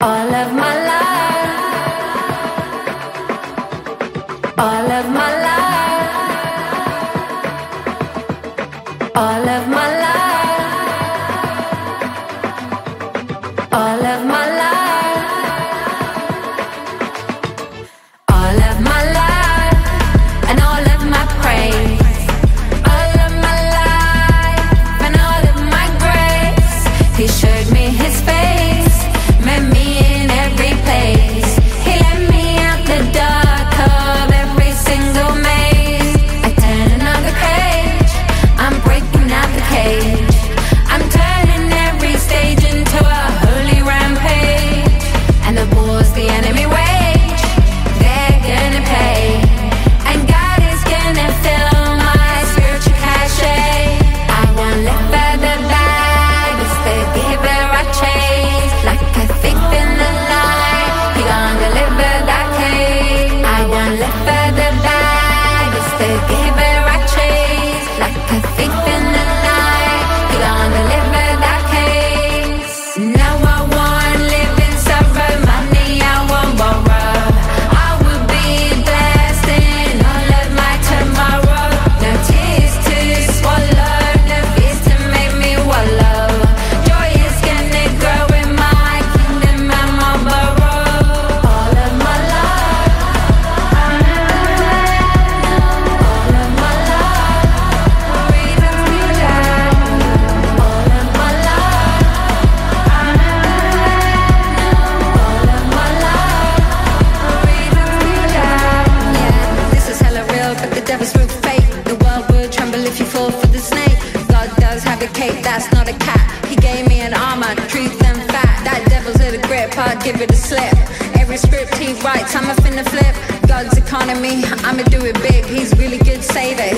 All of my life, all of my life, all of my life, all of my life, all of my life, and all of my praise, all of my life, and all of my grace. He showed me his face, met me in every place. He let me out the dark of every single maze. I turn another page, I'm breaking out the cage. I'm turning every stage into a holy rampage. And the wars the enemy wage, they're gonna pay. And God is gonna fill my spiritual cachet. I won't let further bag, it's the giver I chase. Like a thief in the night, he gon' deliver that cake. I won't let further bag, it's the giver I chase. Like a thief in the night, he gon' deliver that case. Now I won't live in sorrow, money I won't borrow. I will be blessed in all of my tomorrow. No tears to swallow, no fears to make me wallow. Joy is gonna grow in my kingdom and my burrow. All of my life, all of my life, reasons to die. All of my life, all of my life, reasons to die. Yeah, this is hella real, but the devil's real fake. The world would tremble if you fall for the snake. God does have a cape, that's not a cat. He gave me an armor, truth and fact. That devil's at a grip, I'd give it a slip. Every script he writes, I'm a finna flip. God's economy, I'ma do it big. He's really good, save it.